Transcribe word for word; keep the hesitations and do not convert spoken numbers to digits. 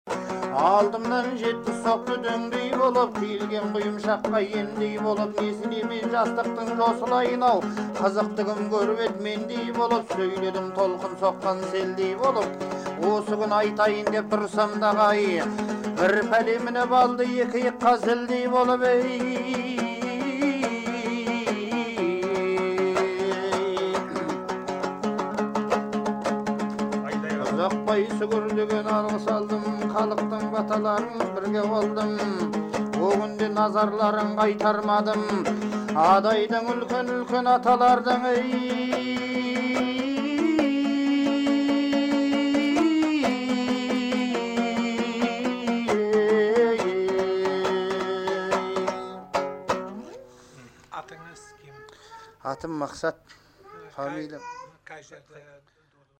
Aldımdan жетті соқты дөңдей болып, киілген құйымшаққа ендей болып, несіне мен жастықтың жосылайын ау, қызықтығым көріп мендей болып, сөйледім толқын соққан селдей болып, осы күн айтайын деп тұрсам да ғай, бір пәлеміне балды екі иыққа зілдей болып, ей ұзақбай сүгірдеген алғыс алдым, халықтың баталарын бірге болдым, о күнде назарларын қайтармадым, адайдың үлкен-үлкен аталардың ей Атым Мақсат, фамилия. Қай жерде